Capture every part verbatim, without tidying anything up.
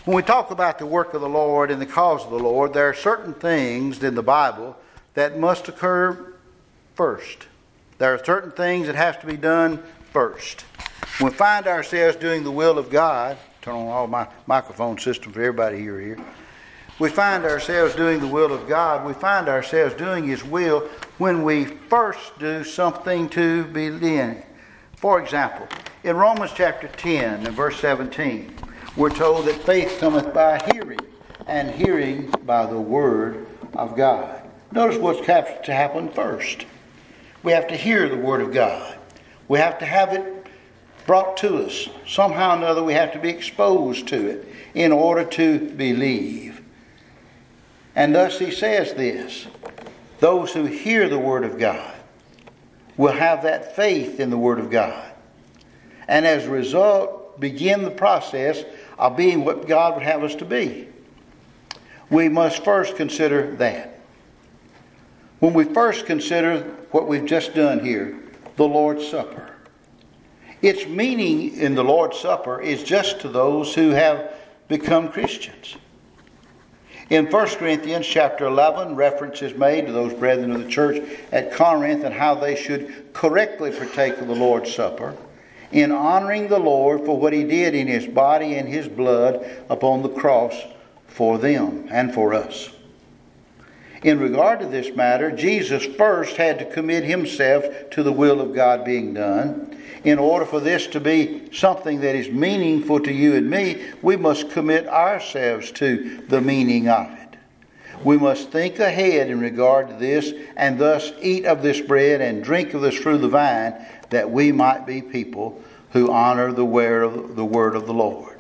When we talk about the work of the Lord and the cause of the Lord, there are certain things in the Bible that must occur first. There are certain things that have to be done first. When we find ourselves doing the will of God, turn on all my microphone system for everybody here here. We find ourselves doing the will of God. We find ourselves doing His will when we first do something to believe. For example, in Romans chapter ten and verse seventeen, we're told that faith cometh by hearing, and hearing by the word of God. Notice what's got to happen first. We have to hear the word of God. We have to have it brought to us. Somehow or another we have to be exposed to it in order to believe. And thus he says this: those who hear the word of God will have that faith in the word of God. And as a result, begin the process of being what God would have us to be. We must first consider that. When we first consider what we've just done here, the Lord's Supper. Its meaning in the Lord's Supper is just to those who have become Christians. In First Corinthians chapter eleven, reference is made to those brethren of the church at Corinth and how they should correctly partake of the Lord's Supper in honoring the Lord for what He did in His body and His blood upon the cross for them and for us. In regard to this matter, Jesus first had to commit Himself to the will of God being done. In order for this to be something that is meaningful to you and me, we must commit ourselves to the meaning of it. We must think ahead in regard to this, and thus eat of this bread and drink of this fruit of the vine, that we might be people who honor the word of the Lord.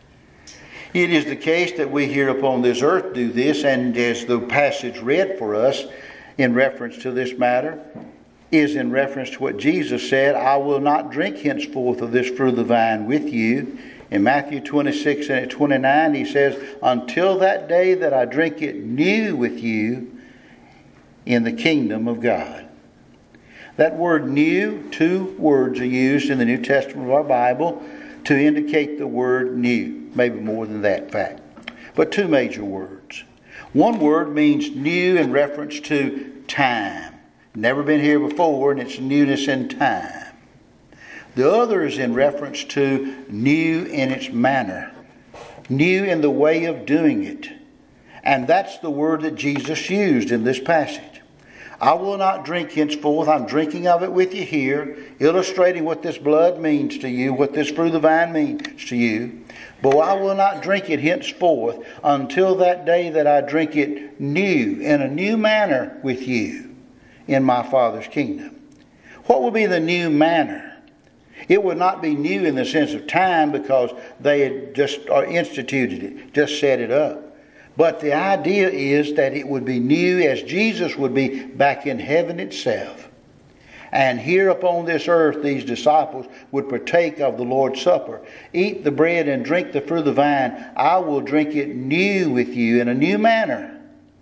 It is the case that we here upon this earth do this, and as the passage read for us in reference to this matter, is in reference to what Jesus said, I will not drink henceforth of this fruit of the vine with you. In Matthew twenty-six and twenty-nine, He says, until that day that I drink it new with you in the kingdom of God. That word new, two words are used in the New Testament of our Bible to indicate the word new. Maybe more than that, in fact. But two major words. One word means new in reference to time. Never been here before, and it's newness in time. The other is in reference to new in its manner. New in the way of doing it. And that's the word that Jesus used in this passage. I will not drink henceforth. I'm drinking of it with you here, illustrating what this blood means to you, what this fruit of the vine means to you. But I will not drink it henceforth until that day that I drink it new, in a new manner with you in my Father's kingdom. What will be the new manner? It would not be new in the sense of time, because they had just instituted it, just set it up. But the idea is that it would be new as Jesus would be back in heaven itself. And here upon this earth, these disciples would partake of the Lord's Supper. Eat the bread and drink the fruit of the vine. I will drink it new with you in a new manner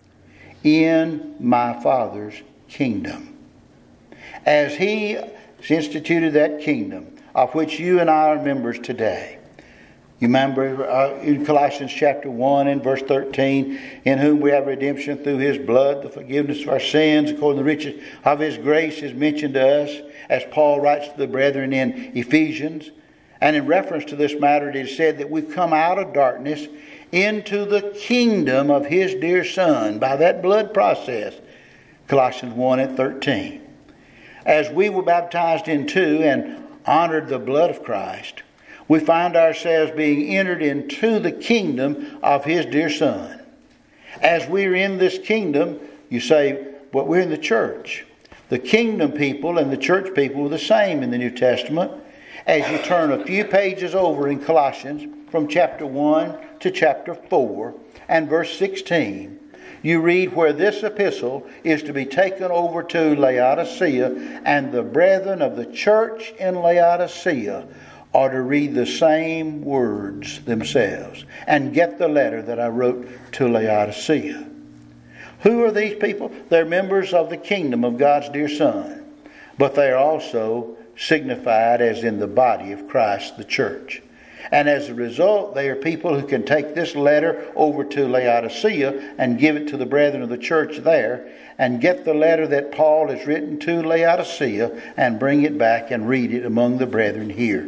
in my Father's kingdom. As He instituted that kingdom, of which you and I are members today. You remember uh, in Colossians chapter one and verse thirteen, in whom we have redemption through His blood, the forgiveness of our sins, according to the riches of His grace is mentioned to us, as Paul writes to the brethren in Ephesians. And in reference to this matter, it is said that we've come out of darkness into the kingdom of His dear Son by that blood process. Colossians one and thirteen. As we were baptized into and honored the blood of Christ, we find ourselves being entered into the kingdom of His dear Son. As we're in this kingdom, you say, well, we're in the church. The kingdom people and the church people were the same in the New Testament. As you turn a few pages over in Colossians, from chapter one to chapter four and verse sixteen, you read where this epistle is to be taken over to Laodicea, and the brethren of the church in Laodicea are to read the same words themselves and get the letter that I wrote to Laodicea. Who are these people? They're members of the kingdom of God's dear Son, but they are also signified as in the body of Christ, the church. And as a result, they are people who can take this letter over to Laodicea and give it to the brethren of the church there, and get the letter that Paul has written to Laodicea and bring it back and read it among the brethren here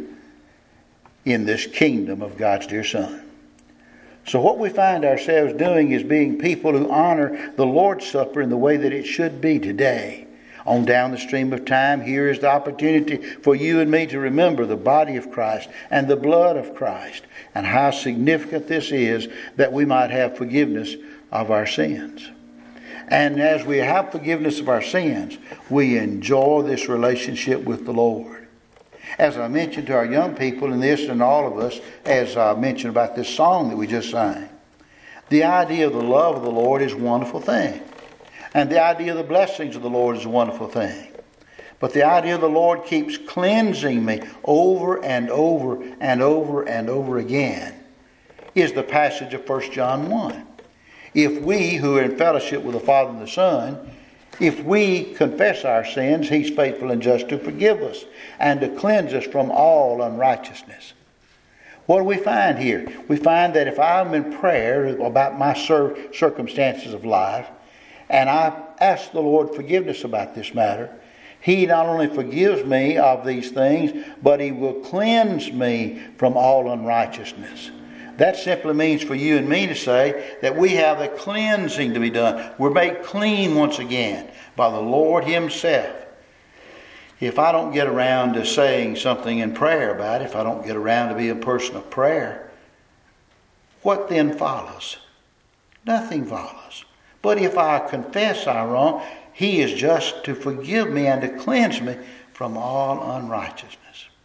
in this kingdom of God's dear Son. So what we find ourselves doing is being people who honor the Lord's Supper in the way that it should be today. On down the stream of time, here is the opportunity for you and me to remember the body of Christ and the blood of Christ, and how significant this is that we might have forgiveness of our sins. And as we have forgiveness of our sins, we enjoy this relationship with the Lord. As I mentioned to our young people, and this and all of us, as I mentioned about this song that we just sang, the idea of the love of the Lord is a wonderful thing. And the idea of the blessings of the Lord is a wonderful thing. But the idea of the Lord keeps cleansing me over and over and over and over again is the passage of First John one. If we who are in fellowship with the Father and the Son, if we confess our sins, He's faithful and just to forgive us and to cleanse us from all unrighteousness. What do we find here? We find that if I'm in prayer about my circumstances of life, and I ask the Lord forgiveness about this matter, He not only forgives me of these things, but He will cleanse me from all unrighteousness. That simply means for you and me to say that we have a cleansing to be done. We're made clean once again by the Lord Himself. If I don't get around to saying something in prayer about it, if I don't get around to be a person of prayer, what then follows? Nothing follows. But if I confess our wrong, He is just to forgive me and to cleanse me from all unrighteousness.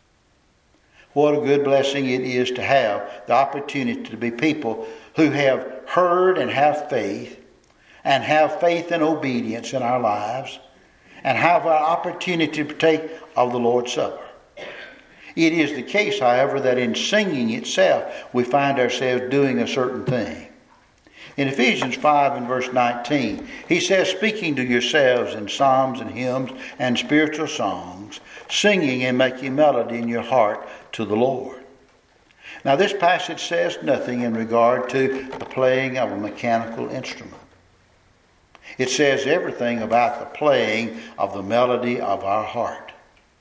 What a good blessing it is to have the opportunity to be people who have heard and have faith, and have faith and obedience in our lives, and have an opportunity to partake of the Lord's Supper. It is the case, however, that in singing itself we find ourselves doing a certain thing. In Ephesians five and verse nineteen, he says, speaking to yourselves in psalms and hymns and spiritual songs, singing and making melody in your heart to the Lord. Now this passage says nothing in regard to the playing of a mechanical instrument. It says everything about the playing of the melody of our heart.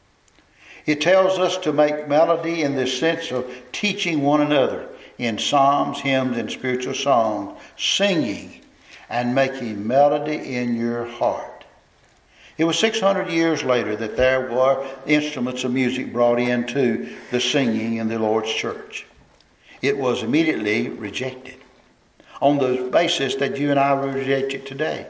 It tells us to make melody in the sense of teaching one another in psalms, hymns, and spiritual songs, singing and making melody in your heart. It was six hundred years later that there were instruments of music brought into the singing in the Lord's church. It was immediately rejected on the basis that you and I reject it today.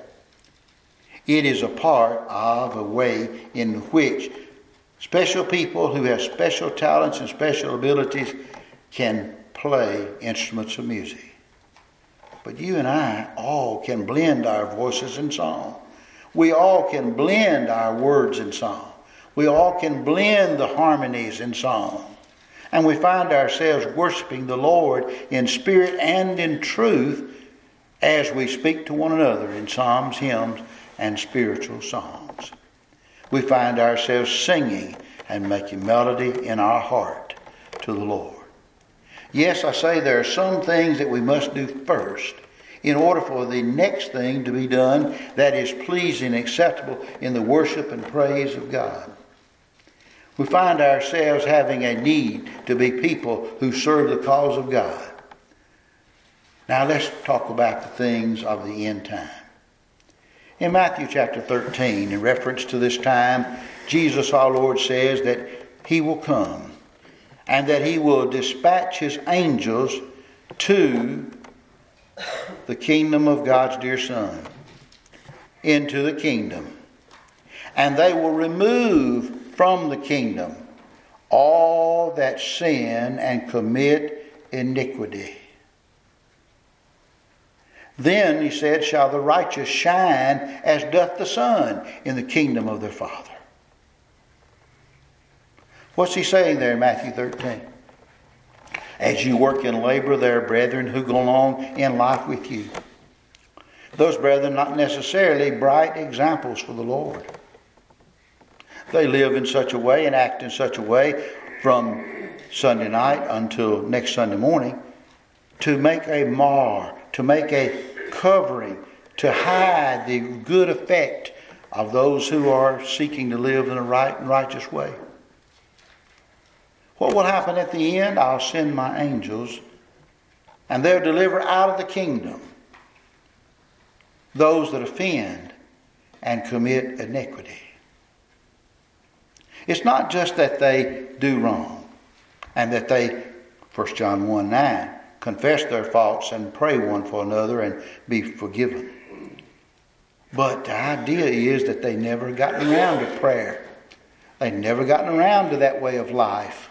It is a part of a way in which special people who have special talents and special abilities can play instruments of music. But you and I all can blend our voices in song. We all can blend our words in song. We all can blend the harmonies in song. And we find ourselves worshiping the Lord in spirit and in truth as we speak to one another in psalms, hymns, and spiritual songs. We find ourselves singing and making melody in our heart to the Lord. Yes, I say there are some things that we must do first in order for the next thing to be done that is pleasing and acceptable in the worship and praise of God. We find ourselves having a need to be people who serve the cause of God. Now let's talk about the things of the end time. In Matthew chapter thirteen, in reference to this time, Jesus our Lord says that He will come and that He will dispatch His angels to the kingdom of God's dear Son, into the kingdom. And they will remove from the kingdom all that sin and commit iniquity. Then, he said, shall the righteous shine as doth the sun in the kingdom of their Father. What's he saying there in Matthew thirteen? As you work in labor, there are brethren who go along in life with you. Those brethren not necessarily bright examples for the Lord. They live in such a way and act in such a way from Sunday night until next Sunday morning, to make a mar, to make a covering, to hide the good effect of those who are seeking to live in a right and righteous way. What will happen at the end? I'll send my angels, and they'll deliver out of the kingdom those that offend and commit iniquity. It's not just that they do wrong and that they, First John one nine, confess their faults and pray one for another and be forgiven. But the idea is that they never gotten around to prayer. They've never gotten around to that way of life.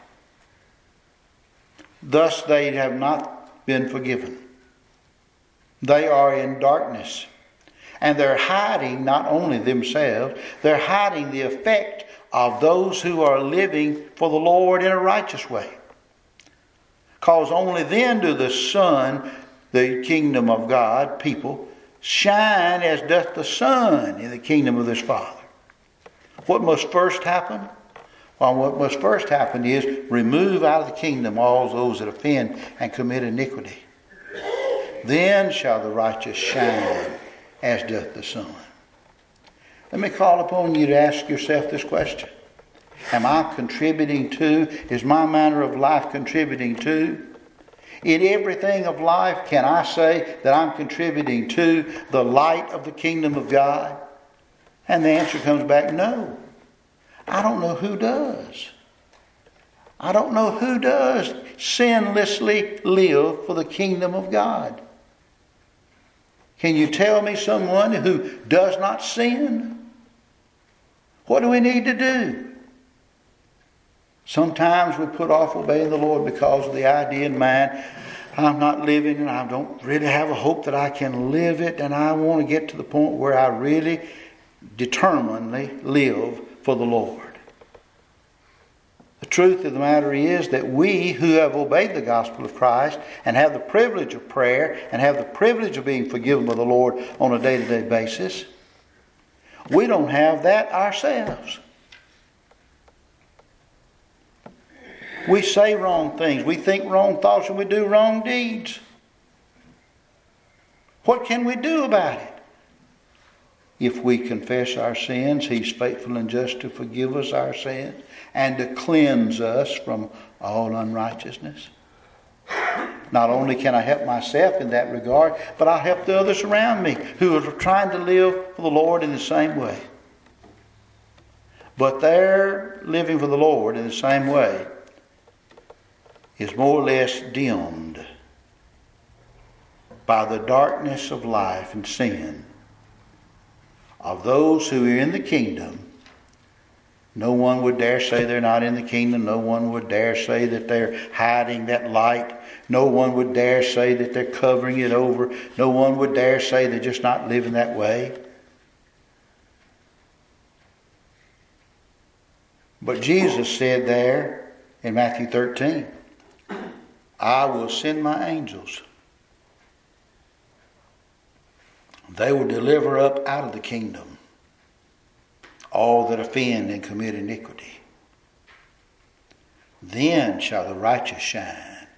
Thus they have not been forgiven. They are in darkness. And they're hiding not only themselves, they're hiding the effect of those who are living for the Lord in a righteous way. Because only then do the Son, the kingdom of God, people, shine as doth the sun in the kingdom of his Father. What must first happen? Well, what must first happen is remove out of the kingdom all those that offend and commit iniquity. Then shall the righteous shine as doth the sun. Let me call upon you to ask yourself this question. Am I contributing to, is my manner of life contributing to? In everything of life, can I say that I'm contributing to the light of the kingdom of God? And the answer comes back, no. I don't know who does. I don't know who does sinlessly live for the kingdom of God. Can you tell me someone who does not sin? What do we need to do? Sometimes we put off obeying the Lord because of the idea in mind, I'm not living and I don't really have a hope that I can live it, and I want to get to the point where I really determinedly live for the Lord. The truth of the matter is that we who have obeyed the gospel of Christ and have the privilege of prayer and have the privilege of being forgiven by the Lord on a day-to-day basis, we don't have that ourselves. We say wrong things. We think wrong thoughts and we do wrong deeds. What can we do about it? If we confess our sins, He's faithful and just to forgive us our sins and to cleanse us from all unrighteousness. Not only can I help myself in that regard, but I'll help the others around me who are trying to live for the Lord in the same way. But their living for the Lord in the same way is more or less dimmed by the darkness of life and sin of those who are in the kingdom. No one would dare say they're not in the kingdom. No one would dare say that they're hiding that light. No one would dare say that they're covering it over. No one would dare say they're just not living that way. But Jesus said there in Matthew thirteen, I will send my angels. They will deliver up out of the kingdom all that offend and commit iniquity. Then shall the righteous shine,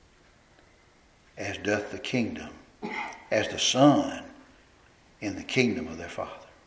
as doth the kingdom, as the sun in the kingdom of their Father.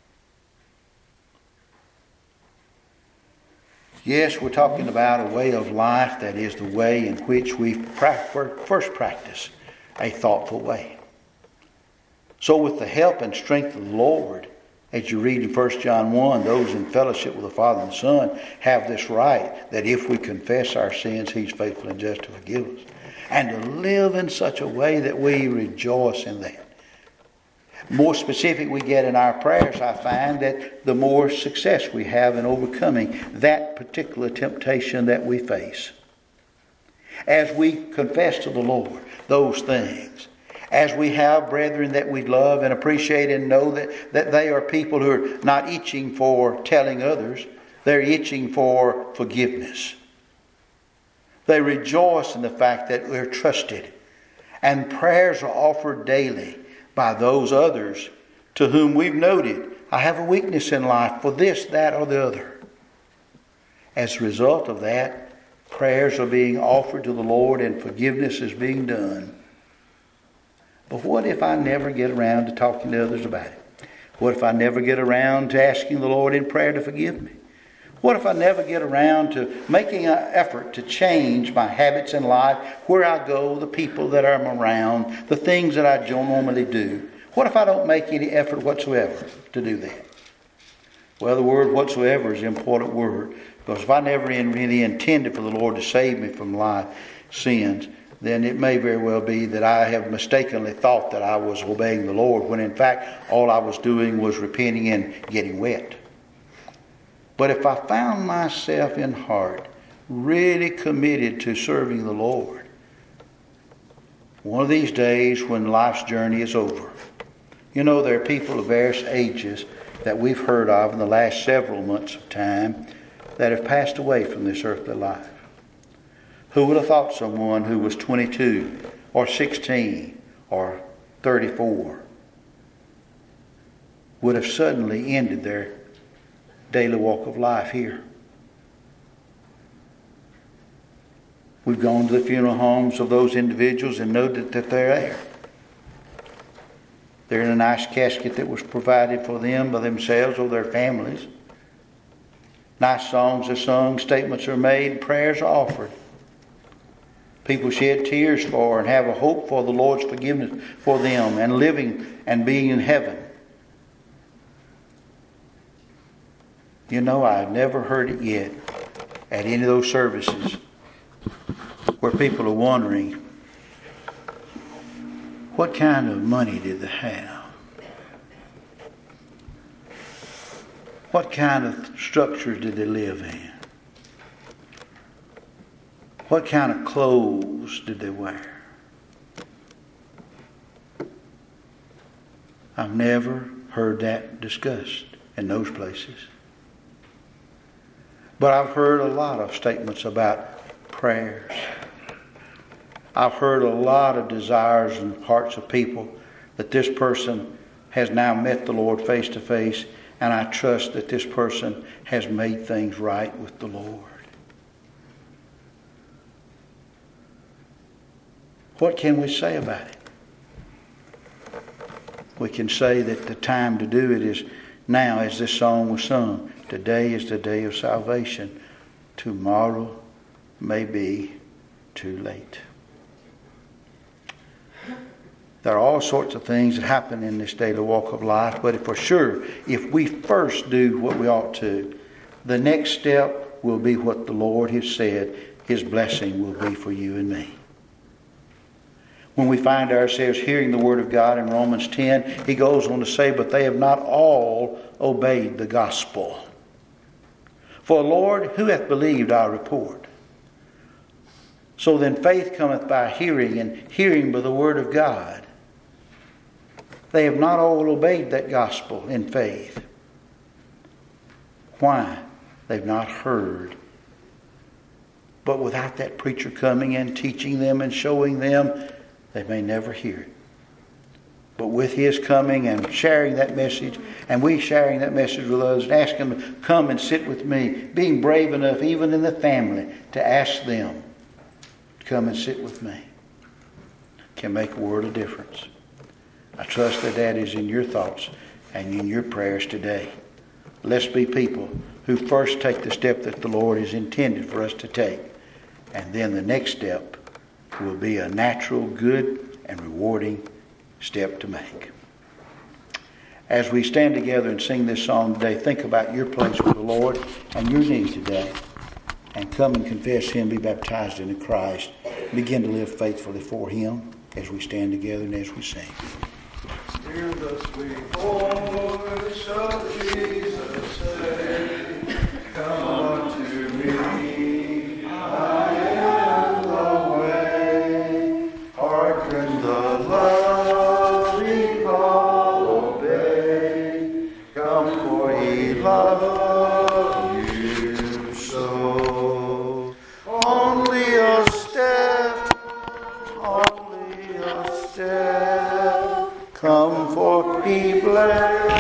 Yes, we're talking about a way of life that is the way in which we first practice a thoughtful way. So with the help and strength of the Lord, as you read in First John one, those in fellowship with the Father and the Son have this right that if we confess our sins, He's faithful and just to forgive us. And to live in such a way that we rejoice in that. More specific we get in our prayers, I find that the more success we have in overcoming that particular temptation that we face. As we confess to the Lord those things, as we have brethren that we love and appreciate and know that, that they are people who are not itching for telling others, they're itching for forgiveness. They rejoice in the fact that we're trusted, and prayers are offered daily by those others to whom we've noted, I have a weakness in life for this, that, or the other. As a result of that, Prayers are being offered to the Lord and forgiveness is being done. But what if I never get around to talking to others about it? What if I never get around to asking the Lord in prayer to forgive me? What if I never get around to making an effort to change my habits in life, where I go, the people that I'm around, the things that I normally do? What if I don't make any effort whatsoever to do that? Well, the word whatsoever is an important word, because if I never really intended for the Lord to save me from life sins, then it may very well be that I have mistakenly thought that I was obeying the Lord, when in fact all I was doing was repenting and getting wet. But if I found myself in heart really committed to serving the Lord, one of these days when life's journey is over, you know, there are people of various ages that we've heard of in the last several months of time that have passed away from this earthly life. Who would have thought someone who was twenty-two or sixteen or thirty-four would have suddenly ended their daily walk of life here? We've gone to the funeral homes of those individuals and know that, that they're there. They're in a nice casket that was provided for them by themselves or their families. Nice songs are sung, statements are made, prayers are offered. People shed tears for and have a hope for the Lord's forgiveness for them and living and being in heaven. You know, I've never heard it yet at any of those services where people are wondering, what kind of money did they have? What kind of structures did they live in? What kind of clothes did they wear? I've never heard that discussed in those places. But I've heard a lot of statements about prayers. I've heard a lot of desires in the hearts of people that this person has now met the Lord face to face, and I trust that this person has made things right with the Lord. What can we say about it? We can say that the time to do it is now, as this song was sung. Today is the day of salvation. Tomorrow may be too late. There are all sorts of things that happen in this daily walk of life, but for sure, if we first do what we ought to, the next step will be what the Lord has said His blessing will be for you and me. When we find ourselves hearing the Word of God in Romans ten, he goes on to say, but they have not all obeyed the gospel. For, Lord, who hath believed our report? So then faith cometh by hearing, and hearing by the Word of God. They have not all obeyed that gospel in faith. Why? They've not heard. But without that preacher coming and teaching them and showing them, they may never hear it. But with his coming and sharing that message, and we sharing that message with others, and asking them to come and sit with me, being brave enough, even in the family, to ask them to come and sit with me, can make a world of difference. I trust that that is in your thoughts and in your prayers today. Let's be people who first take the step that the Lord has intended for us to take. And then the next step will be a natural, good, and rewarding step to make. As we stand together and sing this song today, think about your place with the Lord and your need today. And come and confess Him, be baptized into Christ. Begin to live faithfully for Him as we stand together and as we sing. Hear the sweet voice of Jesus say, come unto me, I am the way. Hearken the loving call, obey. Come, for He loves you so. Only a step, only a step. Come, for He bless.